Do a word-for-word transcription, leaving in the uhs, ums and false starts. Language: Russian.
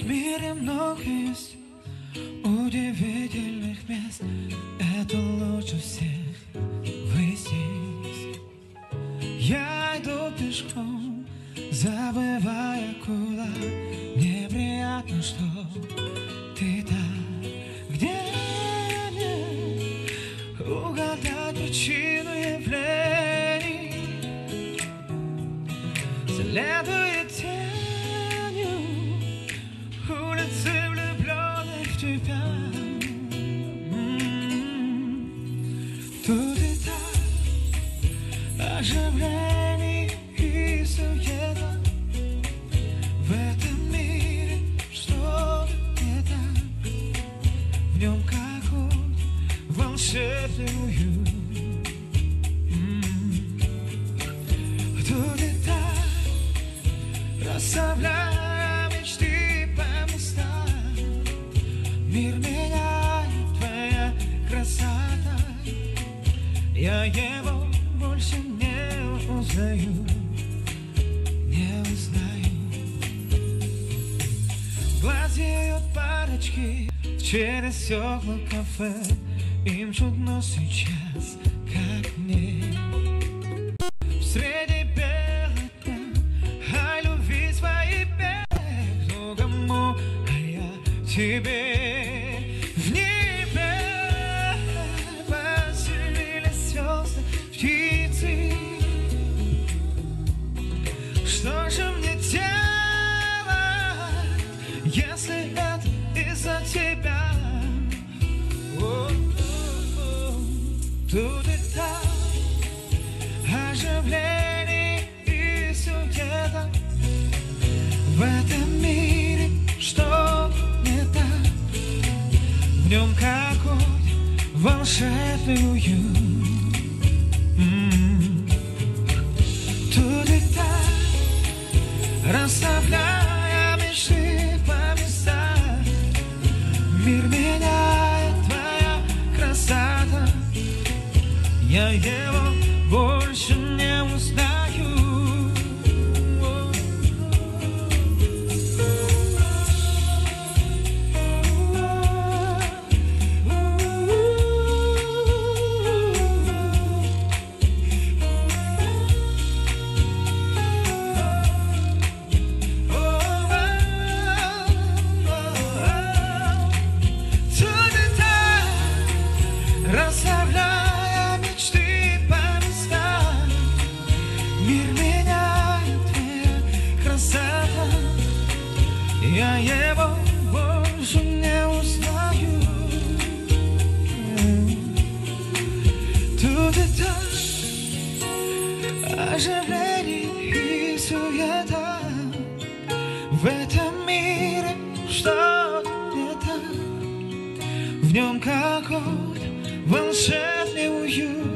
мире много есть удивительных мест. Это лучше всех вы здесь. Я иду пешком, забывая куда. Мне приятно, что ты там, где мне угадать причину явлений. Следуя тенью улицы, влюбленных в тебя. Тут и там оживление и суета. В этом мире что-то не так. В нем какой-то волшебный уют. Тут и там расставляя мечты по местам. Мир меняет твоя красота. Я его больше не узнаю, не узнаю. Глазеют парочки через стекла кафе. Им чудно сейчас, как мне. Среди белых дня о любви своей петь. Ну кому, а я тебе. В небе поселились звезды, птицы. Что же мне делать, если это из-за тебя? О-о-о. Тут и там оживление и суета. В этом мире что не так. В нем какой-то волшебный уют. М-м-м. Тут и там расставляя мечты по местам. Мир меняет твоя красота. Я его больше не узнаю. Расставляя мечты по местам. Мир меняет твоя красота. Я его больше не узнаю. Тут и там оживление и суета. В этом мире что-то не так. В нем какой волшебный уют.